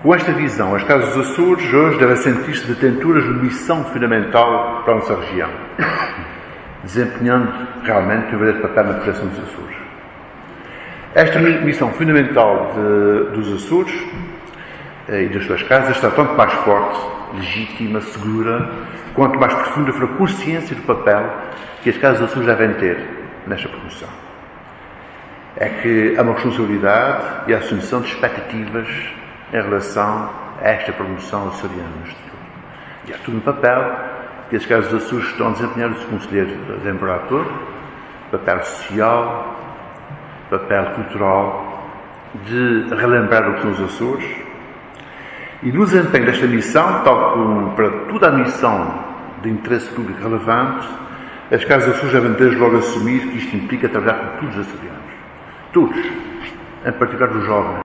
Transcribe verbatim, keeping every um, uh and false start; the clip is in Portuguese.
Com esta visão, as Casas dos Açores hoje devem sentir-se detentoras de missão fundamental para a nossa região, desempenhando realmente um verdadeiro papel na proteção dos Açores. Esta missão fundamental de, dos Açores e das suas casas está tanto mais forte, legítima, segura, quanto mais profunda for a consciência do papel que as Casas dos Açores devem ter nesta promoção. É que há uma responsabilidade e a assunção de expectativas em relação a esta promoção açoriana no exterior. E há tudo no papel que as Casas dos Açores estão a desempenhar o seu conselheiro embaixador, papel social, papel cultural, de relembrar o que são os Açores. E no desempenho desta missão, tal como para toda a missão de interesse público relevante, as Casas dos Açores devem desde logo assumir que isto implica trabalhar com todos os açorianos. Todos, em particular os jovens.